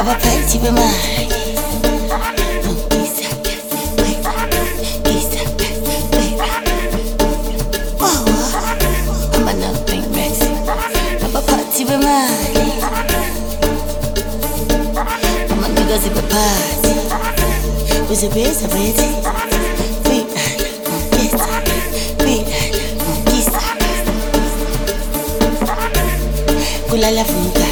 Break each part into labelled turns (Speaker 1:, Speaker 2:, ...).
Speaker 1: abaphathi bemali abaphathi bemali amanikazi baphathi uzebeza bethi kulala vuka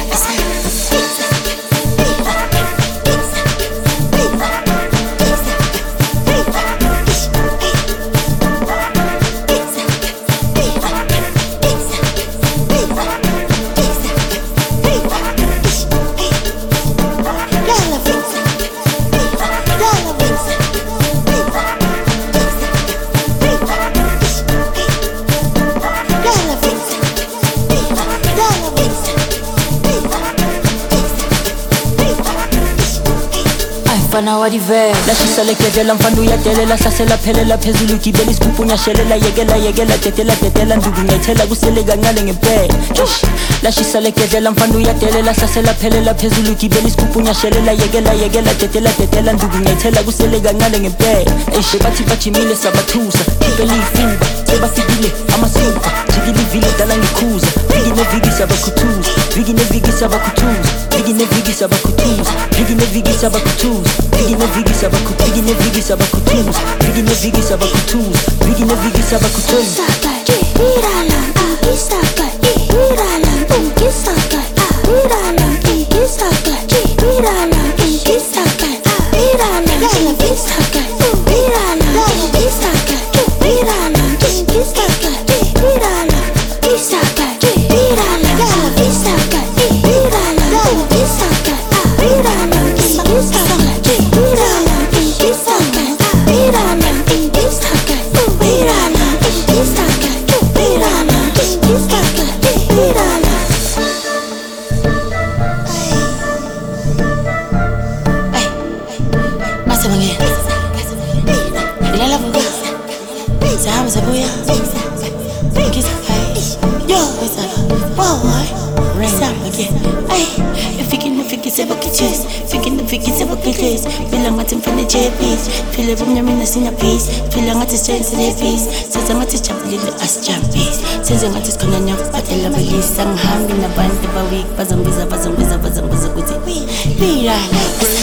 Speaker 2: Fana wadive lashisa lekevela mfandu yadelela sasela phelela phezulu gibela isigubhu nyashelela yekela tetela ndugu ngayithela kusele kancane ngempela lashisa lekevela mfandu yadelela sasela phelela phezulu gibela isigubhu nyashelela yekela tetela ndugu ngayithela kusele kancane ngempela bathi bajimile sabathusa khipela ifuba sebafikile amasuka jikile ivile dala ngikhuza viki neviki sabakhuthuza viki neviki sabakhuthuza viki neviki sabakhuthuza viki neviki sabakhuthuza viki neviki sabakhuthuza viki neviki sabakhuthuza viki neviki sabakhuthuza viki neviki sabakhuthuza
Speaker 3: irala isaka irala isaka irala isaka irala isaka irala isaka irala isaka irala isaka irala isaka irala isaka irala isaka irala
Speaker 1: Feel like I'm from the JPs. Feel like I'm not in a piece. Feel like I'm strength in the piece. Says I'm at jump little as jumpies. Says I'm at this corner now, but I love a list. I'm hanging a band of a week. Bazambiza. Be like